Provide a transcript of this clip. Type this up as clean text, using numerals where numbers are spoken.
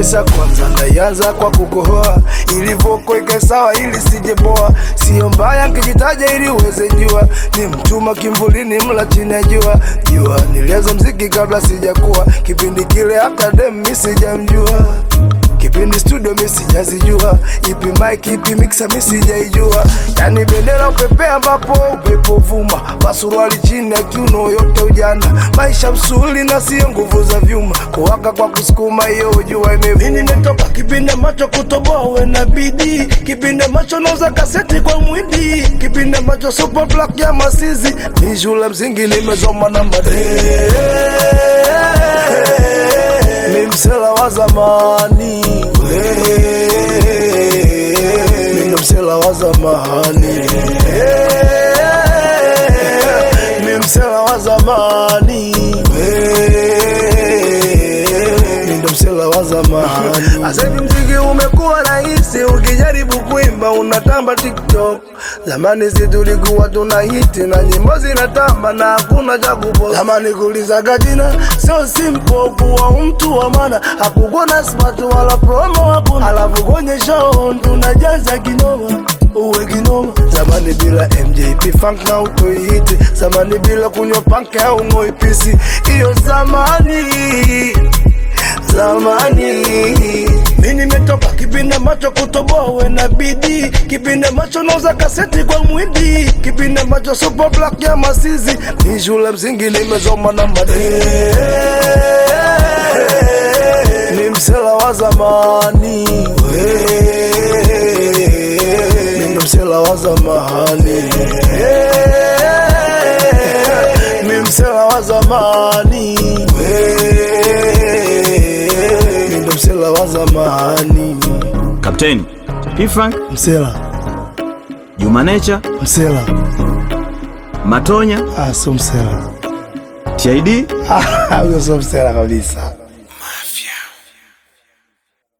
Vesa kwanza ndayanza kwa kukohoa, ili voko ikae sawa ili sijeboa. Sio mbaya nkijitaja ili uweze jua, ni mtuma kimvulini mla chini ya jua. Jua nilianza mziki kabla sijakuwa, kipindi kile hata dem mi sijamjua. Kipindi studio mi sijazijua, ipi mic ipi mixer mi sijaijua. Yani bendera upepea ambapo upepo vuma, pasuruali chini ya kiuno yote ujana. Maisha msuli na sio nguvu za vyuma, kuwaka kwa kusukuma hiyo ujua imevuma. Mimi nimetoka kipindi macho kutoboa we na bidii, kipindi macho nauza kaseti kwa mwidi, kipindi macho super black ya masizi. Ni shule msingi nimezoma na madeni, mi msela wa zamani, mi msela wa zamani, mi msela wa zamani, mi msela wa zamani. Asa hivi mziki umekuwa rahisi, ukijaribu kuimba unatamba TikTok. Zamani si tulikuwa tunahiti na nyimbo zinatamba na hakuna cha kupost. Zamani kulizaga jina so simple, kuwa mtu wa maana hakukuwa na smart wala promo hakuna. Alafu kwenye show tunajaza kinoma, uwe kinoma. Zamani bila MJP funk na utoihiti, zamani bila kunywa punk au ngoi pisi. Iyo zamani, zamani. Mimi nimetoka kipindi macho kutoboa we na bidii, kipindi macho nauza kaseti kwa mwidi, kipindi macho super black ya masizi. Ni shule msingi nimezoma na madeni, ni msela wa zamani, ni msela wa zamani, ni msela wa zamani, ni msela wa zamani. Kapteni P-Funk Msela, Juma Nature msela. Matonya So msela. TID Huyo so msela kabisa.